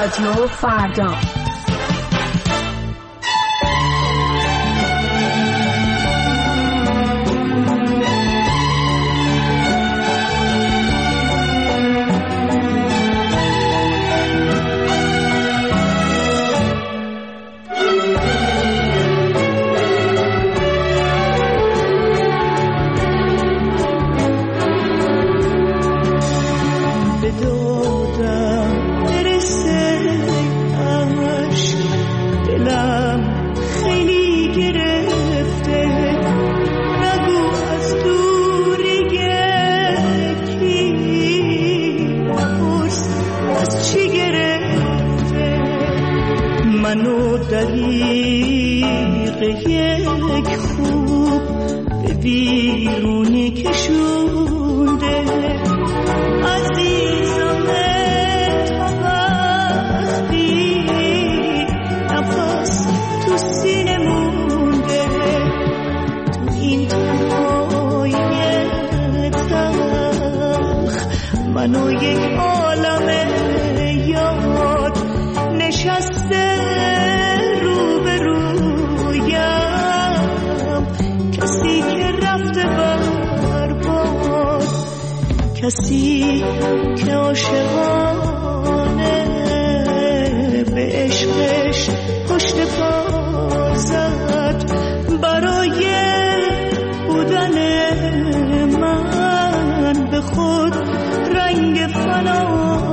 رادیو فردا. منو یک عالم یاد نشسته روبرویم، کسی که رفته برباد، کسی که عاشقانه به عشقش پشت پا زد برای بودن من به خود رنگ فنا